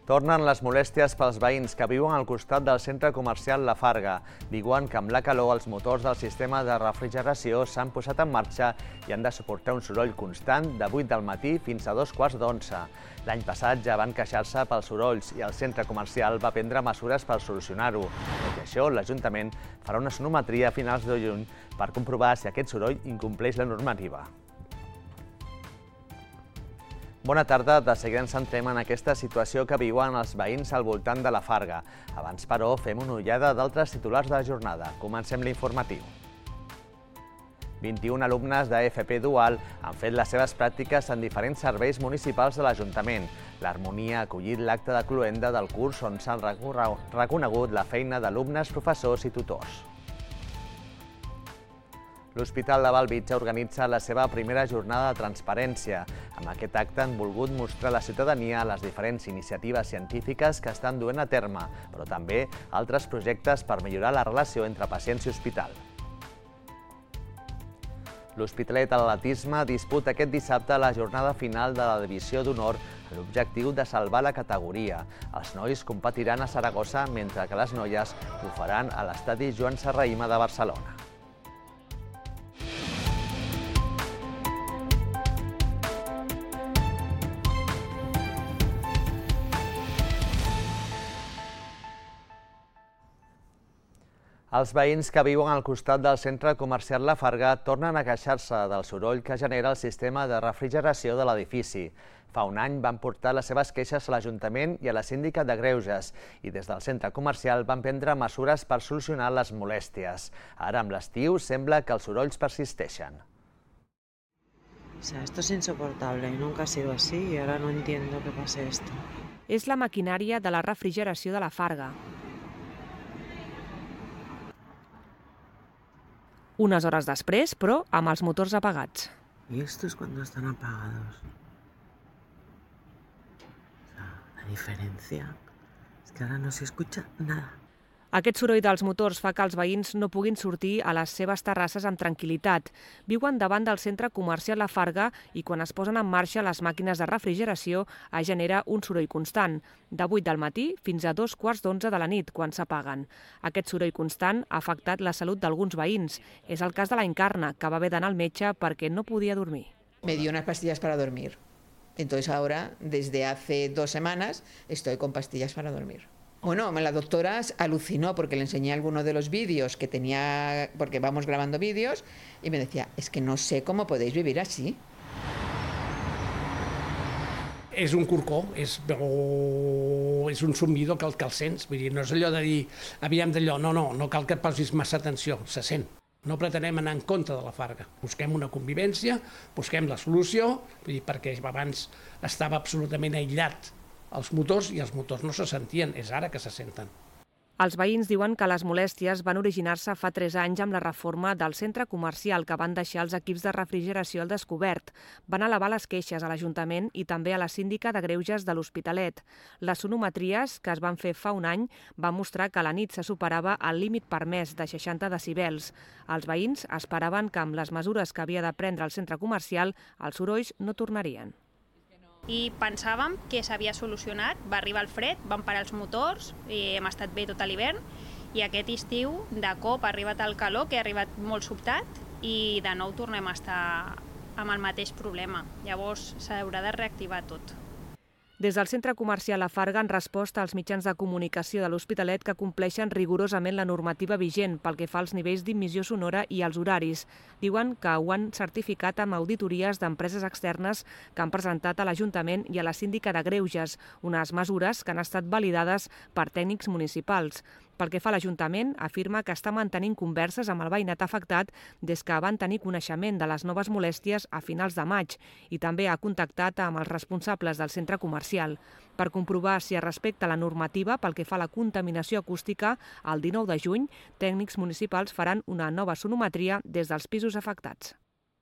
Tornen les molèsties pels veïns que viuen al costat del centre comercial La Farga. Diuen que amb la calor els motors del sistema de refrigeració s'han posat en marxa i han de suportar un soroll constant de 8 del matí fins a 2:15. L'any passat ja van queixar-se pels sorolls i el centre comercial va prendre mesures per solucionar-ho. Tot i això, l'Ajuntament farà una sonometria a finals de juny per comprovar si aquest soroll incompleix la normativa. Bona tarda, de seguida ens centrem en aquesta situació que viuen els veïns al voltant de La Farga. Abans, però, fem una ullada d'altres titulars de la jornada. Comencem l'informatiu. 21 alumnes de FP Dual han fet les seves pràctiques en diferents serveis municipals de l'Ajuntament. L'Harmonia ha acollit l'acte de cloenda del curs on s'han reconegut la feina d'alumnes, professors i tutors. L'Hospital de Bellvitge organitza la seva primera jornada de transparència. Amb aquest acte han volgut mostrar a la ciutadania les diferents iniciatives científiques que estan duent a terme, però també altres projectes per millorar la relació entre pacients i hospital. L'Hospitalet Atletisme disputa aquest dissabte la jornada final de la Divisió d'Honor amb l'objectiu de salvar la categoria. Els nois competiran a Saragossa, mentre que les noies ho faran a l'estadi Joan Serrahima de Barcelona. Els veïns que viuen al costat del centre comercial La Farga tornen a queixar-se del soroll que genera el sistema de refrigeració de l'edifici. Fa un any van portar les seves queixes a l'Ajuntament i a la síndica de Greuges i des del centre comercial van prendre mesures per solucionar les molèsties. Ara, amb l'estiu, sembla que els sorolls persisteixen. Esto es insoportable y nunca ha sido así y ahora no entiendo qué pasa esto. És la maquinària de la refrigeració de La Farga. Unes hores després, però, amb els motors apagats. Y esto es cuando están apagados. La diferencia es que ahora no se escucha nada. Aquest soroll dels motors fa que els veïns no puguin sortir a les seves terrasses amb tranquil·litat. Viuen davant del centre comercial La Farga i quan es posen en marxa les màquines de refrigeració es genera un soroll constant, de 8 del matí fins a 2:15 de la nit, quan s'apaguen. Aquest soroll constant ha afectat la salut d'alguns veïns. És el cas de la Encarna, que va haver d'anar al metge perquè no podia dormir. Me dio unas pastillas para dormir. Entonces ahora, desde hace 2 semanas, estoy con pastillas para dormir. Bueno, la doctora alucinó porque le enseñé algunos de los vídeos que tenía, porque vamos grabando vídeos, y me decía, es que no sé cómo podéis vivir así. És un corcó, és un zumbido que el sents. Vull dir, no és allò de dir, aviam d'allò, no cal que et posis massa atenció, se sent. No pretenem anar en contra de La Farga. Busquem una convivència, busquem la solució, perquè abans estava absolutament aïllat els motors i els motors no se sentien, és ara que se senten. Els veïns diuen que les molèsties van originar-se fa 3 anys amb la reforma del centre comercial que van deixar els equips de refrigeració al descobert. Van elevar les queixes a l'Ajuntament i també a la síndica de Greuges de l'Hospitalet. Les sonometries, que es van fer fa un any, van mostrar que a la nit se superava el límit permès de 60 decibels. Els veïns esperaven que amb les mesures que havia de prendre el centre comercial els sorolls no tornarien. I pensàvem que s'havia solucionat, va arribar el fred, van parar els motors, i hem estat bé tot l'hivern, i aquest estiu de cop ha arribat el calor, que ha arribat molt sobtat, i de nou tornem a estar amb el mateix problema. Llavors s'haurà de reactivar tot. Des del centre comercial La Farga han respost als mitjans de comunicació de l'Hospitalet que compleixen rigorosament la normativa vigent pel que fa als nivells d'emissió sonora i als horaris. Diuen que ho han certificat amb auditories d'empreses externes que han presentat a l'Ajuntament i a la síndica de Greuges, unes mesures que han estat validades per tècnics municipals. Pel que fa a l'Ajuntament, afirma que està mantenint converses amb el veïnat afectat des que van tenir coneixement de les noves molèsties a finals de maig i també ha contactat amb els responsables del centre comercial. Per comprovar si es respecta la normativa pel que fa a la contaminació acústica, el 19 de juny, tècnics municipals faran una nova sonometria des dels pisos afectats.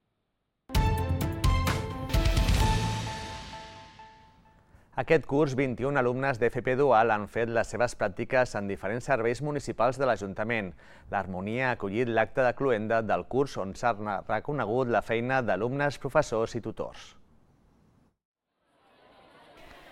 Aquest curs, 21 alumnes d'FP Dual han fet les seves pràctiques en diferents serveis municipals de l'Ajuntament. L'Harmonia ha acollit l'acte de cloenda del curs on s'ha reconegut la feina d'alumnes, professors i tutors.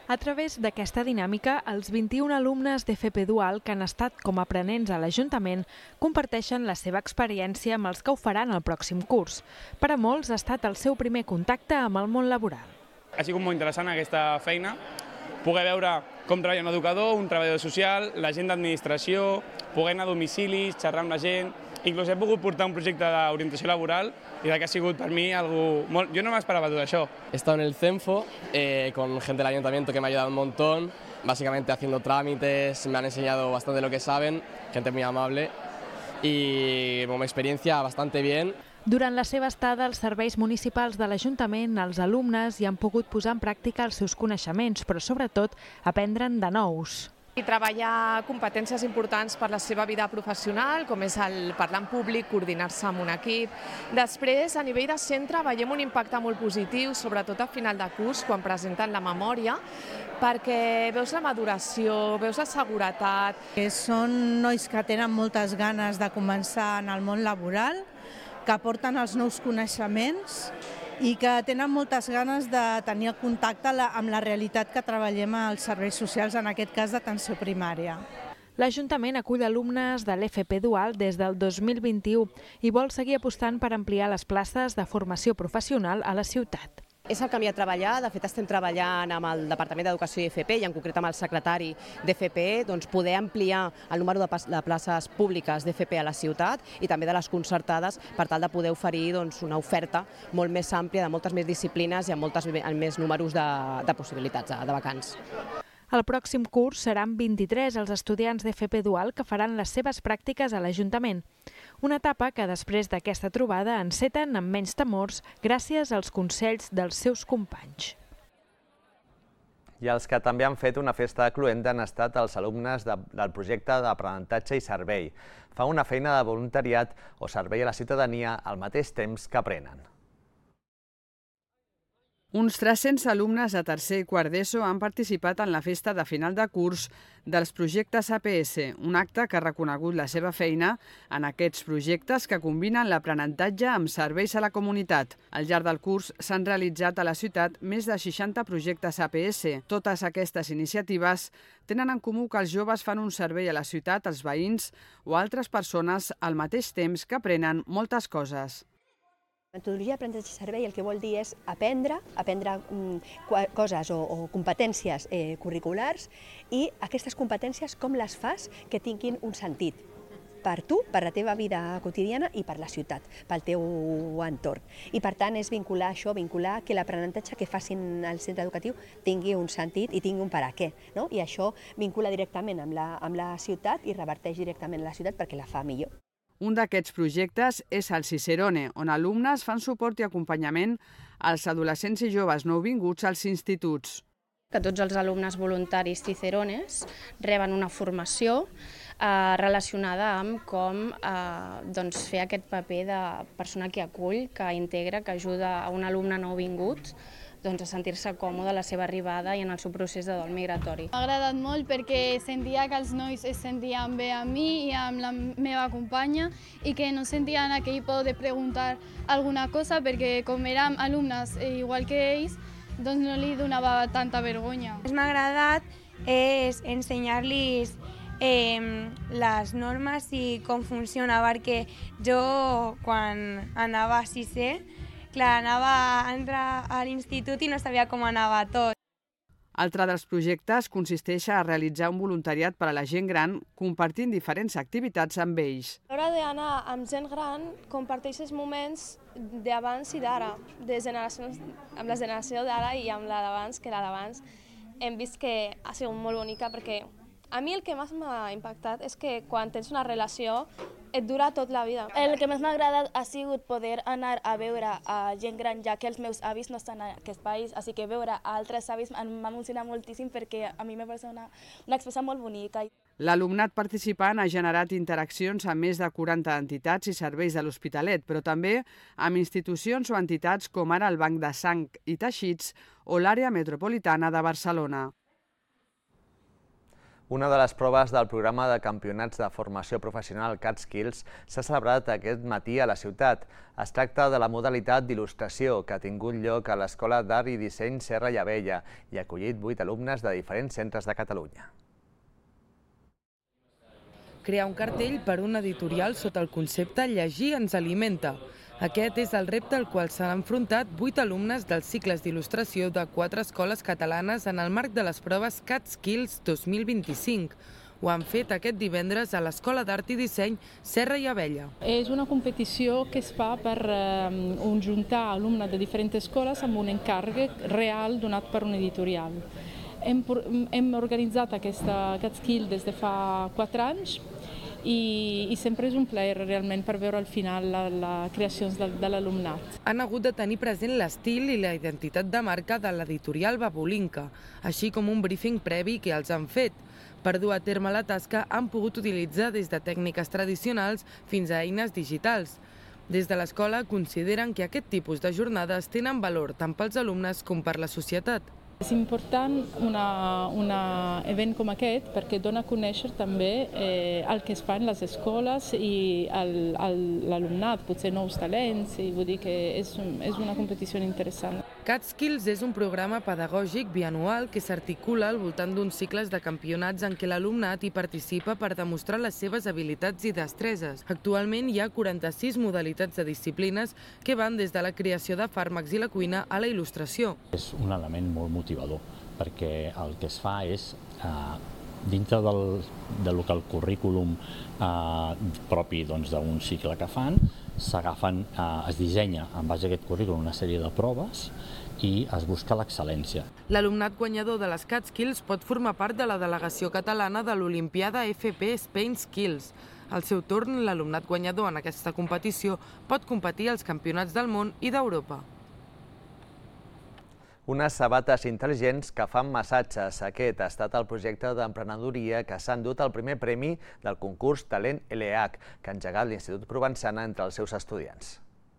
A través d'aquesta dinàmica, els 21 alumnes d'FP Dual que han estat com a aprenents a l'Ajuntament comparteixen la seva experiència amb els que ho faran el pròxim curs. Per a molts ha estat el seu primer contacte amb el món laboral. Ha sigut molt interessant aquesta feina, poder veure com treballa un educador, un treballador social, la gent d'administració, poder anar a domicilis, xerrar amb la gent. Inclús he pogut portar un projecte d'orientació laboral y que ha sido para mí algo... Yo no me esperaba todo eso. He estado en el CENFO con gente del ayuntamiento que me ha ayudado un montón, básicamente haciendo trámites, me han enseñado bastante lo que saben, gente muy amable y como experiencia bastante bien. Durant la seva estada als serveis municipals de l'Ajuntament, els alumnes hi han pogut posar en pràctica els seus coneixements, però sobretot aprendre'n de nous. I treballar competències importants per la seva vida professional, com és el parlar en públic, coordinar-se amb un equip. Després, a nivell de centre, veiem un impacte molt positiu, sobretot a final de curs, quan presenten la memòria, perquè veus la maduració, veus la seguretat. Són nois que tenen moltes ganes de començar en el món laboral, que aporten els nous coneixements i que tenen moltes ganes de tenir contacte amb la realitat que treballem als serveis socials, en aquest cas d'atenció primària. L'Ajuntament acull alumnes de l'FP Dual des del 2021 i vol seguir apostant per ampliar les places de formació professional a la ciutat. És el camí a treballar. De fet, estem treballant amb el Departament d'Educació i FP i en concret amb el secretari d'FP, poder ampliar el número de places públiques d'FP a la ciutat i també de les concertades per tal de poder oferir una oferta molt més àmplia de moltes més disciplines i amb més números de possibilitats de vacants. El pròxim curs seran 23 els estudiants d'FP Dual que faran les seves pràctiques a l'Ajuntament. Una etapa que després d'aquesta trobada enceten amb menys temors gràcies als consells dels seus companys. I els que també han fet una festa cluenta han estat els alumnes del projecte d'aprenentatge i servei. Fa una feina de voluntariat o servei a la ciutadania al mateix temps que aprenen. Uns 300 alumnes de tercer i quart d'ESO han participat en la festa de final de curs dels projectes APS, un acte que ha reconegut la seva feina en aquests projectes que combinen l'aprenentatge amb serveis a la comunitat. Al llarg del curs s'han realitzat a la ciutat més de 60 projectes APS. Totes aquestes iniciatives tenen en comú que els joves fan un servei a la ciutat, als veïns o a altres persones al mateix temps que aprenen moltes coses. La metodologia d'aprenentatge i servei el que vol dir és aprendre coses o competències curriculars i aquestes competències com les fas que tinguin un sentit per tu, per la teva vida quotidiana i per la ciutat, pel teu entorn. I per tant és vincular això, vincular que l'aprenentatge que facin al centre educatiu tingui un sentit i tingui un per a què. I això vincula directament amb la ciutat i reverteix directament a la ciutat perquè la fa millor. Un d'aquests projectes és el Cicerone, on alumnes fan suport i acompanyament als adolescents i joves nouvinguts als instituts. Que tots els alumnes voluntaris Cicerones reben una formació relacionada amb com fer aquest paper de persona que acull, que integra, que ajuda a un alumne nouvingut a sentir-se còmode a la seva arribada i en el seu procés de dol migratori. M'ha agradat molt perquè sentia que els nois es sentien bé amb mi i amb la meva companya i que no sentien aquell por de preguntar alguna cosa perquè com érem alumnes igual que ells, doncs no li donava tanta vergonya. El que m'ha agradat és ensenyar-los les normes i com funciona, perquè jo quan anava a sisè, clar, anava a entrar a l'institut i no sabia com anava tot. Altre dels projectes consisteix a realitzar un voluntariat per a la gent gran compartint diferents activitats amb ells. A l'hora d'anar amb gent gran comparteixes moments d'abans i d'ara, amb la generació d'ara i amb la d'abans, que la d'abans hem vist que ha sigut molt bonica perquè a mi el que més m'ha impactat és que quan tens una relació et dura tot la vida. El que més m'ha agradat ha sigut poder anar a veure a gent gran, ja que els meus avis no estan en aquest país, així que veure altres avis m'ha emocionat moltíssim perquè a mi m'ha paregut una experiència molt bonica. L'alumnat participant ha generat interaccions amb més de 40 entitats i serveis de l'Hospitalet, però també amb institucions o entitats com ara el Banc de Sang i Teixits o l'àrea metropolitana de Barcelona. Una de les proves del programa de campionats de formació professional CatSkills s'ha celebrat aquest matí a la ciutat. Es tracta de la modalitat d'il·lustració que ha tingut lloc a l'Escola d'Art i Disseny Serra i Abella i ha acollit 8 alumnes de diferents centres de Catalunya. Crear un cartell per un editorial sota el concepte Llegir ens alimenta. Aquest és el repte al qual s'han enfrontat 8 alumnes dels cicles d'il·lustració de 4 escoles catalanes en el marc de les proves CatSkills 2025. Ho han fet aquest divendres a l'Escola d'Art i Disseny Serra i Abella. És una competició que es fa per juntar alumnes de diferents escoles amb un encàrrec real donat per un editorial. Hem organitzat aquesta CatSkills des de fa 4 anys i sempre és un plaer realment per veure al final les creacions de l'alumnat. Han hagut de tenir present l'estil i la identitat de marca de l'editorial Babulinka, així com un briefing previ que els han fet. Per dur a terme la tasca han pogut utilitzar des de tècniques tradicionals fins a eines digitals. Des de l'escola consideren que aquest tipus de jornades tenen valor tant pels alumnes com per la societat. És important un event com aquest perquè dona a conèixer també el que es fa en les escoles i l'alumnat, potser nous talents, i vull dir que és una competició interessant. CatSkills és un programa pedagògic bianual que s'articula al voltant d'uns cicles de campionats en què l'alumnat hi participa per demostrar les seves habilitats i destreses. Actualment hi ha 46 modalitats de disciplines que van des de la creació de fàrmacs i la cuina a la il·lustració. És un element molt motivador perquè el que es fa és, dintre del que el currículum propi d'un cicle que fan, es dissenya en base a aquest currículum una sèrie de proves i es busca l'excel·lència. L'alumnat guanyador de les CatSkills pot formar part de la delegació catalana de l'Olimpiada FP Spain Skills. Al seu torn, l'alumnat guanyador en aquesta competició pot competir als campionats del món i d'Europa. Unes sabates intel·ligents que fan massatges. Aquest ha estat el projecte d'emprenedoria que s'ha endut el primer premi del concurs Talent LH, que ha engegat l'Institut Provençana entre els seus estudiants.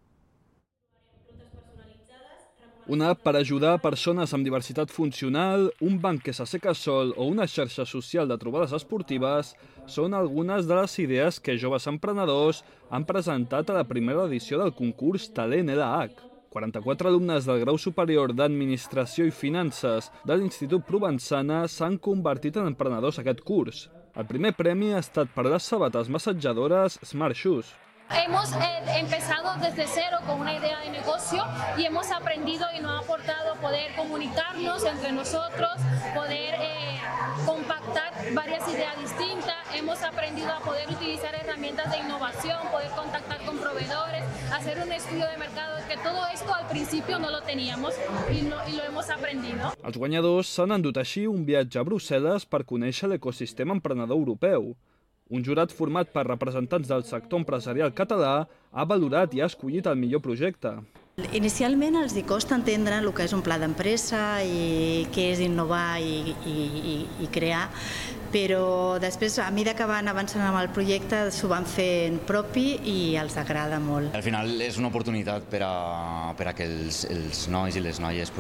Una app per ajudar persones amb diversitat funcional, un banc que s'asseca sol o una xarxa social de trobades esportives són algunes de les idees que joves emprenedors han presentat a la primera edició del concurs Talent LH. 44 alumnes del grau superior d'Administració i Finances de l'Institut Provençana s'han convertit en emprenedors aquest curs. El primer premi ha estat per les sabates massatjadores Smart Shoes. Hemos empezado desde cero con una idea de negocio y hemos aprendido y nos ha aportado poder comunicarnos entre nosotros, poder compactar varias ideas distintas. Hemos aprendido a poder utilizar herramientas de innovación, poder contactar con proveedores, hacer un estudio de mercado, que todo esto al principio no lo teníamos y lo hemos aprendido. Els guanyadors s'han endut així un viatge a Brussel·les per conèixer l'ecosistema emprenedor europeu. Un jurat format per representants del sector empresarial català ha valorat i ha escollit el millor projecte. Inicialment els hi costa entendre el que és un pla d'empresa i què és innovar i crear, però després, a mesura que van avançant amb el projecte, s'ho van fent propi i els agrada molt. Al final és una oportunitat per a que els nois i les noies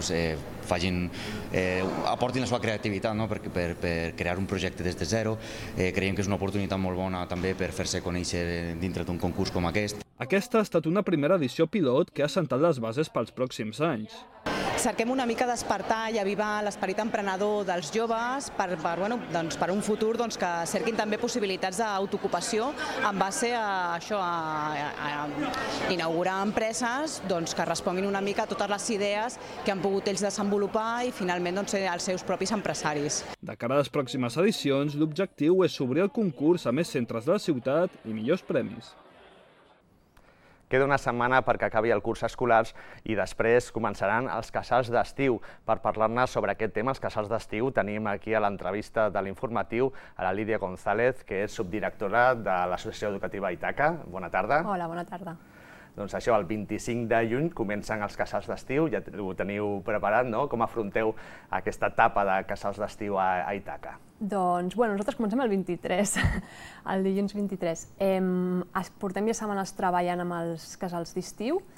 aportin la seva creativitat per crear un projecte des de zero. Creiem que és una oportunitat molt bona també per fer-se conèixer dintre d'un concurs com aquest. Aquesta ha estat una primera edició pilot que ha assentat les bases pels pròxims anys. Cerquem una mica despertar i avivar l'esperit emprenedor dels joves per un futur que cerquin també possibilitats d'autoocupació en base a inaugurar empreses que responguin una mica a totes les idees que han pogut ells desenvolupar i finalment ser els seus propis empresaris. De cara a les pròximes edicions, l'objectiu és obrir el concurs a més centres de la ciutat i millors premis. Queda una setmana perquè acabi el curs escolar i després començaran els casals d'estiu. Per parlar-ne sobre aquest tema, els casals d'estiu, tenim aquí a l'entrevista de l'informatiu a la Lídia González, que és subdirectora de l'Associació Educativa Ítaca. Bona tarda. Hola, bona tarda. Doncs això, el 25 de juny comencen els casals d'estiu, ja ho teniu preparat, no? Com afronteu aquesta etapa de casals d'estiu a Ítaca? Doncs, nosaltres comencem el 23, el dilluns 23. Portem ja setmanes treballant amb els casals d'estiu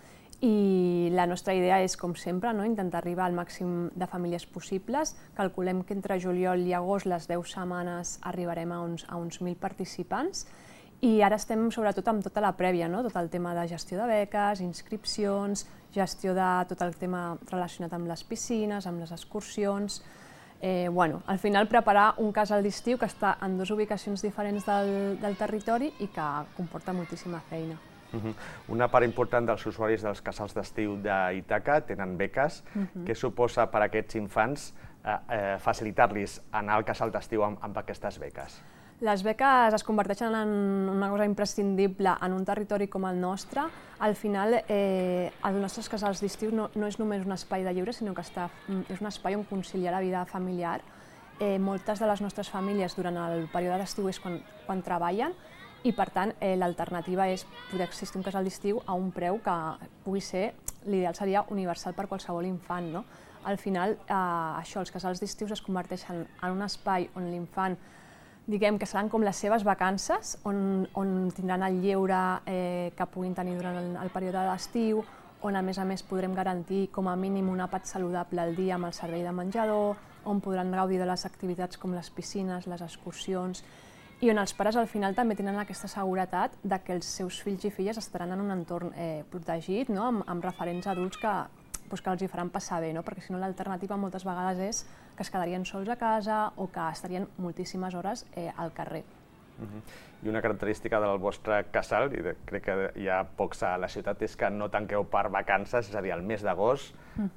i la nostra idea és, com sempre, intentar arribar al màxim de famílies possibles. Calculem que entre juliol i agost, les 10 setmanes, arribarem a uns 1.000 participants i ara estem sobretot amb tota la prèvia, tot el tema de gestió de beques, inscripcions, gestió de tot el tema relacionat amb les piscines, amb les excursions. Al final preparar un casal d'estiu que està en 2 ubicacions diferents del territori i que comporta moltíssima feina. Una part important dels usuaris dels casals d'estiu d'Ítaca tenen beques. Què suposa per a aquests infants facilitar-los anar al casal d'estiu amb aquestes beques? Les beques es converteixen en una cosa imprescindible en un territori com el nostre. Al final, els nostres casals d'estiu no és només un espai de lleure, sinó que és un espai on conciliar la vida familiar. Moltes de les nostres famílies durant el període d'estiu és quan treballen i, per tant, l'alternativa és poder assistir a un casal d'estiu a un preu que pugui ser, l'ideal seria universal per qualsevol infant. Al final, els casals d'estiu es converteixen en un espai on l'infant, diguem que seran com les seves vacances, on tindran el lleure que puguin tenir durant el període d'estiu, on a més podrem garantir com a mínim un àpat saludable al dia amb el servei de menjador, on podran gaudir de les activitats com les piscines, les excursions, i on els pares al final també tenen aquesta seguretat de que els seus fills i filles estaran en un entorn protegit, amb referents adults que els hi faran passar bé, perquè si no l'alternativa moltes vegades és que es quedarien sols a casa o que estarien moltíssimes hores al carrer. I una característica del vostre casal, i crec que hi ha pocs a la ciutat, és que no tanqueu per vacances, és a dir, el mes d'agost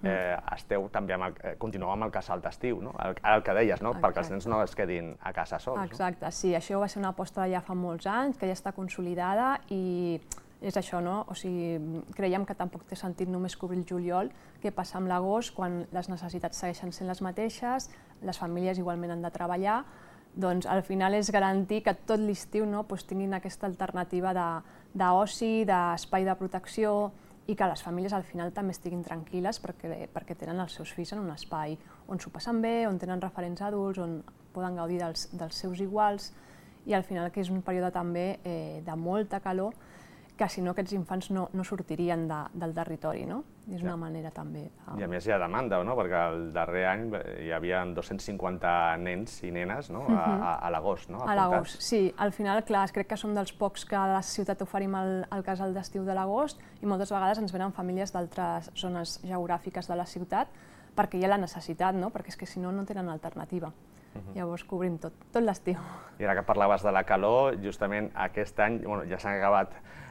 continueu amb el casal d'estiu, ara el que deies, perquè els nens no es quedin a casa sols. Exacte, sí, això va ser una aposta ja fa molts anys, que ja està consolidada i és això, o sigui, creiem que tampoc té sentit només cobrir el juliol, què passa amb l'agost, quan les necessitats segueixen sent les mateixes, les famílies igualment han de treballar, doncs al final és garantir que tot l'estiu tinguin aquesta alternativa d'oci, d'espai de protecció i que les famílies al final també estiguin tranquil·les perquè tenen els seus fills en un espai on s'ho passen bé, on tenen referents adults, on poden gaudir dels seus iguals i al final que és un període també de molta calor que si no aquests infants no sortirien del territori, és una manera també. I a més hi ha demanda, perquè el darrer any hi havia 250 nens i nenes a l'agost, a l'agost, sí. Al final, clar, crec que som dels pocs que a la ciutat oferim el casal d'estiu de l'agost i moltes vegades ens venen famílies d'altres zones geogràfiques de la ciutat perquè hi ha la necessitat, perquè és que si no, no tenen alternativa. Llavors cobrim tot l'estiu. I ara que parlaves de la calor, justament aquest any ja s'han acabat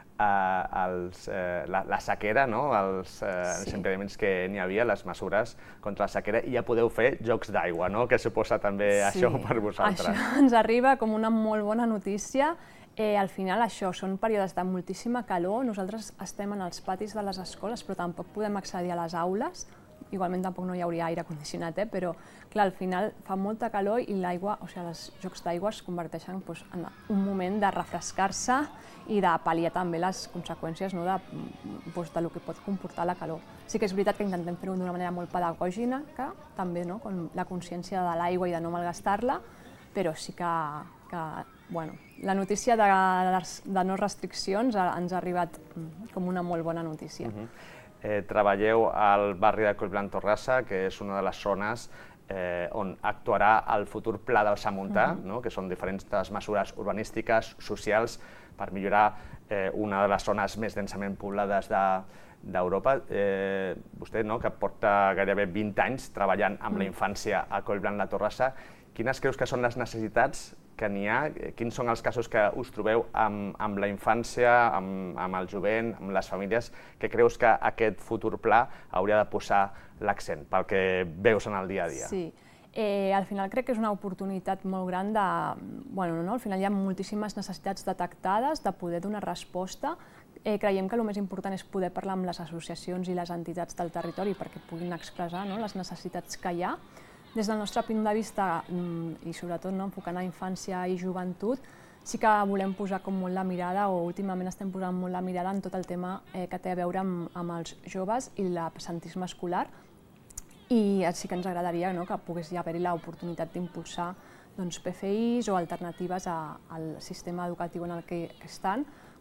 la sequera, els impediments que n'hi havia, les mesures contra la sequera, i ja podeu fer jocs d'aigua, què suposa també això per vosaltres? Això ens arriba com una molt bona notícia. Al final això són períodes de moltíssima calor, nosaltres estem en els patis de les escoles però tampoc podem accedir a les aules, igualment tampoc no hi hauria aire condicionat, però clar, al final fa molta calor i l'aigua, o sigui, els jocs d'aigua es converteixen en un moment de refrescar-se i de pal·liar també les conseqüències del que pot comportar la calor. Sí que és veritat que intentem fer-ho d'una manera molt pedagògica, també com la consciència de l'aigua i de no malgastar-la, però sí que la notícia de no restriccions ens ha arribat com una molt bona notícia. Treballeu al barri de Collblanc-Torrassa, que és una de les zones on actuarà el futur Pla del Samuntà, que són diferents mesures urbanístiques, socials, per millorar una de les zones més densament poblades d'Europa. Vostè, que porta gairebé 20 anys treballant amb la infància a Collblanc-Torrassa, quines creus que són les necessitats que n'hi ha? Quins són els casos que us trobeu amb la infància, amb el jovent, amb les famílies, que creus que aquest futur pla hauria de posar l'accent pel que veus en el dia a dia? Sí, al final crec que és una oportunitat molt gran de... Al final hi ha moltíssimes necessitats detectades de poder donar resposta. Creiem que el més important és poder parlar amb les associacions i les entitats del territori perquè puguin expressar les necessitats que hi ha. Des del nostre punt de vista, i sobretot enfocant a infància i joventut, sí que volem posar molt la mirada, o últimament estem posant molt la mirada en tot el tema que té a veure amb els joves i l'absentisme escolar, i sí que ens agradaria que pogués haver-hi l'oportunitat d'impulsar PFIs o alternatives al sistema educatiu en el que estan,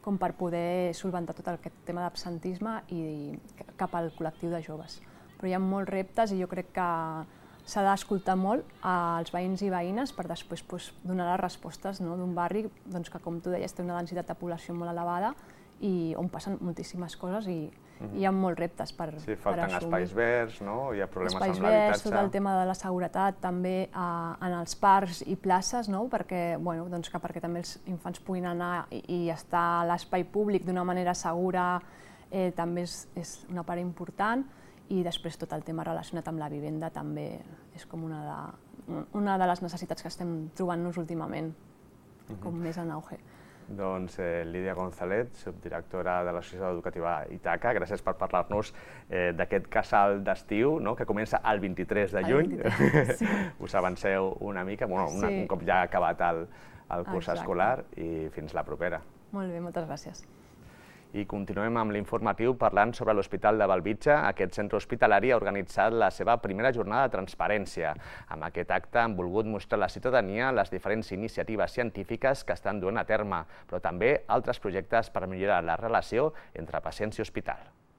com per poder solventar tot aquest tema d'absentisme i cap al col·lectiu de joves. Però hi ha molts reptes i jo crec que s'ha d'escoltar molt als veïns i veïnes per després donar les respostes d'un barri que, com tu deies, té una densitat de població molt elevada i on passen moltíssimes coses i hi ha molts reptes per assumir. Sí, falten espais verds, hi ha problemes amb l'habitatge. Espais verds, tot el tema de la seguretat, també en els parcs i places, perquè també els infants puguin anar i estar a l'espai públic d'una manera segura també és una part important. I després tot el tema relacionat amb la vivenda també és com una de les necessitats que estem trobant-nos últimament, com més en auge. Doncs Lídia González, subdirectora de l'Associació Educativa Ítaca, gràcies per parlar-nos d'aquest casal d'estiu que comença el 23 de juny. Us avanceu una mica, un cop ja ha acabat el curs escolar i fins la propera. Molt bé, moltes gràcies. I continuem amb l'informatiu parlant sobre l'Hospital de Bellvitge. Aquest centre hospitalari ha organitzat la seva primera jornada de transparència. Amb aquest acte han volgut mostrar a la ciutadania les diferents iniciatives científiques que estan duent a terme, però també altres projectes per millorar la relació entre pacients i hospital.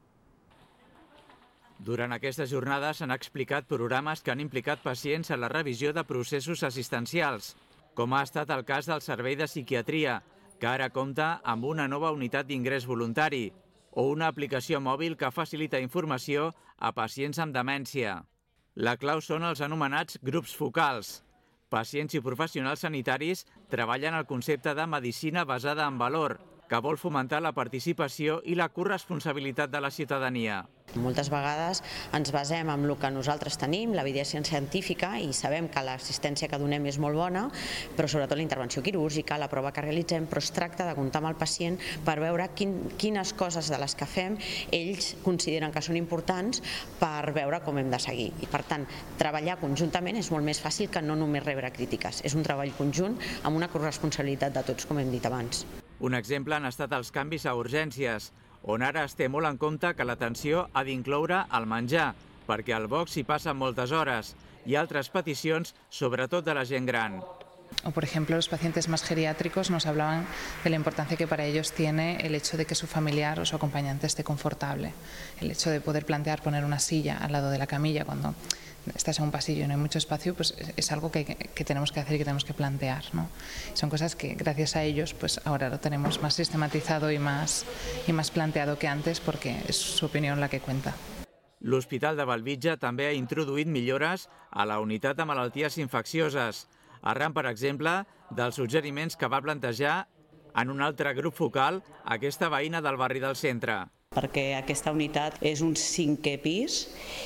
Durant aquestes jornades s'han explicat programes que han implicat pacients en la revisió de processos assistencials, com ha estat el cas del Servei de Psiquiatria, que ara compta amb una nova unitat d'ingrés voluntari, o una aplicació mòbil que facilita informació a pacients amb demència. La clau són els anomenats grups focals. Pacients i professionals sanitaris treballen el concepte de medicina basada en valor, que vol fomentar la participació i la corresponsabilitat de la ciutadania. Moltes vegades ens basem en el que nosaltres tenim, l'evidència científica, i sabem que l'assistència que donem és molt bona, però sobretot la intervenció quirúrgica, la prova que realitzem, però es tracta de comptar amb el pacient per veure quines coses de les que fem ells consideren que són importants per veure com hem de seguir. I per tant, treballar conjuntament és molt més fàcil que no només rebre crítiques. És un treball conjunt amb una corresponsabilitat de tots, com hem dit abans. Un exemple han estat els canvis a urgències, on ara es té molt en compte que l'atenció ha d'incloure el menjar, perquè al box s'hi passen moltes hores, i altres peticions, sobretot de la gent gran. O, por ejemplo, los pacientes más geriátricos nos hablaban de la importancia que para ellos tiene el hecho de que su familiar o su acompañante esté confortable. El hecho de poder plantear poner una silla al lado de la camilla cuando estás en un pasillo y no hay mucho espacio, pues es algo que tenemos que hacer y que tenemos que plantear, ¿no? Son cosas que gracias a ellos pues ahora lo tenemos más sistematizado y más planteado que antes, porque es su opinión la que cuenta. L'Hospital de Bellvitge també ha introduït millores a la unitat de malalties infeccioses, arran, per exemple, dels suggeriments que va plantejar en un altre grup focal aquesta veïna del barri del centre. Perquè aquesta unitat és un 5è pis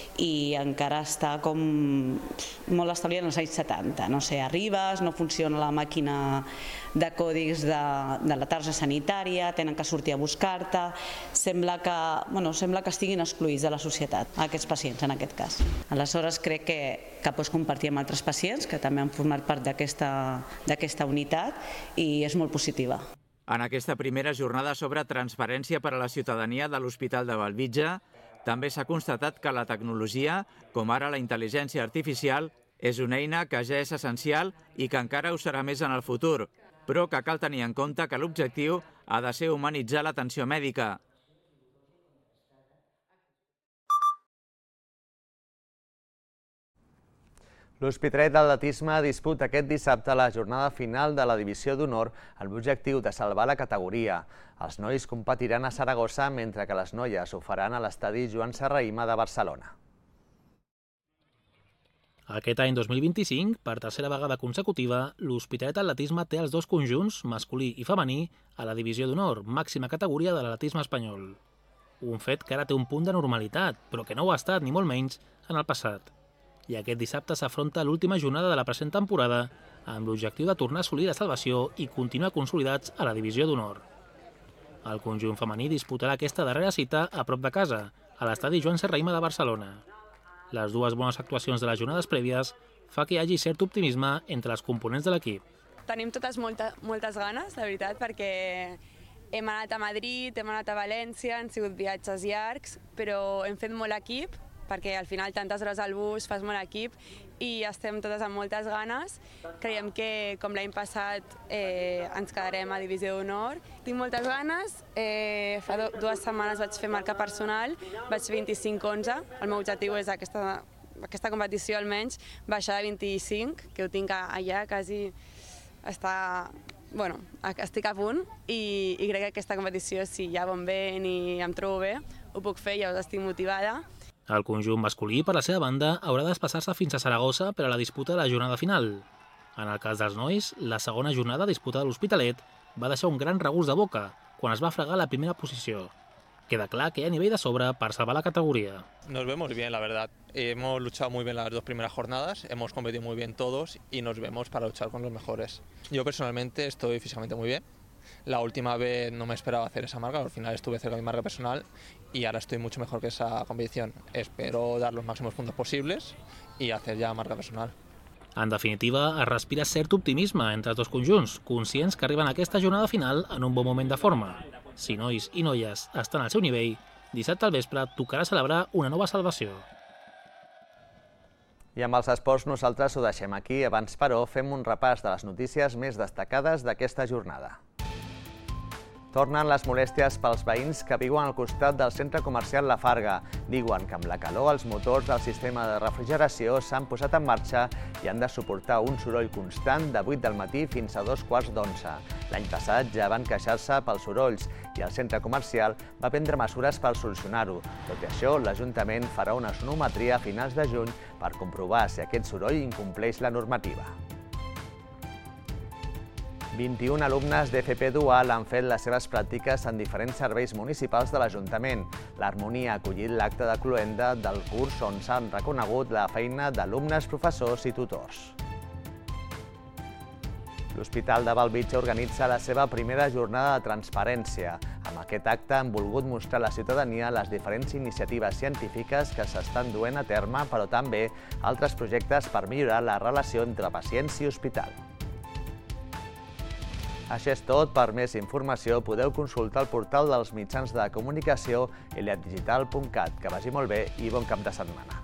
i encara està com molt establit en els anys 70. No sé, arribes, no funciona la màquina de còdics de la tarja sanitària, tenen que sortir a buscar-te, sembla que estiguin excloïts de la societat, aquests pacients en aquest cas. Aleshores crec que pots compartir amb altres pacients que també han format part d'aquesta unitat i és molt positiva. En aquesta primera jornada sobre transparència per a la ciutadania de l'Hospital de Bellvitge, també s'ha constatat que la tecnologia, com ara la intel·ligència artificial, és una eina que ja és essencial i que encara ho serà més en el futur, però que cal tenir en compte que l'objectiu ha de ser humanitzar l'atenció mèdica. L'Hospitalet d'Atletisme disputa aquest dissabte la jornada final de la Divisió d'Honor amb l'objectiu de salvar la categoria. Els nois competiran a Saragossa, mentre que les noies ho faran a l'estadi Joan Serrahima de Barcelona. Aquest any 2025, per tercera vegada consecutiva, l'Hospitalet d'Atletisme té els dos conjunts, masculí i femení, a la Divisió d'Honor, màxima categoria de l'atletisme espanyol. Un fet que ara té un punt de normalitat, però que no ho ha estat, ni molt menys, en el passat. I aquest dissabte s'afronta l'última jornada de la present temporada amb l'objectiu de tornar a assolir la salvació i continuar consolidats a la Divisió d'Honor. El conjunt femení disputarà aquesta darrera cita a prop de casa, a l'estadi Joan Serrahima de Barcelona. Les dues bones actuacions de les jornades prèvies fa que hi hagi cert optimisme entre les components de l'equip. Tenim totes moltes ganes, de veritat, perquè hem anat a Madrid, hem anat a València, han sigut viatges llargs, però hem fet molt equip perquè al final tantes hores al bus, fas molt equip i estem totes amb moltes ganes. Creiem que, com l'any passat, ens quedarem a Divisió d'Honor. Tinc moltes ganes. Fa 2 setmanes vaig fer marca personal, vaig fer 25-11. El meu objectiu és aquesta competició, almenys, baixar de 25, que ho tinc allà, quasi estic a punt i crec que aquesta competició, si ja van bé i em trobo bé, ho puc fer i llavors estic motivada. El conjunt masculí, per la seva banda, haurà de desplaçar-se fins a Saragossa per a la disputa de la jornada final. En el cas dels nois, la segona jornada disputada a l'Hospitalet va deixar un gran regust de boca quan es va fregar la primera posició. Queda clar que hi ha nivell de sobre per salvar la categoría. Nos vemos bien, la verdad. Hemos luchado muy bien las 2 primeras jornadas, hemos competido muy bien todos y nos vemos para luchar con los mejores. Yo personalmente estoy físicamente muy bien. La última vez no me esperaba hacer esa marca, al final estuve cerca de mi marca personal y ahora estoy mucho mejor que esa competición. Espero dar los máximos puntos posibles y hacer ja marca personal. En definitiva, es respira cert optimisme entre els dos conjunts, conscients que arriben a aquesta jornada final en un bon moment de forma. Si nois i noies estan al seu nivell, dissabte al vespre tocarà celebrar una nova salvació. I amb els esports nosaltres ho deixem aquí. Abans, però, fem un repàs de les notícies més destacades d'aquesta jornada. Tornen les molèsties pels veïns que viuen al costat del centre comercial La Farga. Diuen que amb la calor els motors del sistema de refrigeració s'han posat en marxa i han de suportar un soroll constant de 8 del matí fins a 2:15. L'any passat ja van queixar-se pels sorolls i el centre comercial va prendre mesures per solucionar-ho. Tot i això, l'Ajuntament farà una sonometria a finals de juny per comprovar si aquest soroll incompleix la normativa. 21 alumnes d'FP Dual han fet les seves pràctiques en diferents serveis municipals de l'Ajuntament. l'Harmonia ha acollit l'acte de cloenda del curs on s'han reconegut la feina d'alumnes, professors i tutors. L'Hospital de Bellvitge organitza la seva primera jornada de transparència. Amb aquest acte han volgut mostrar a la ciutadania les diferents iniciatives científiques que s'estan duent a terme, però també altres projectes per millorar la relació entre pacients i hospital. Això és tot. Per més informació podeu consultar el portal dels mitjans de comunicació iliaddigital.cat. Que vagi molt bé i bon cap de setmana.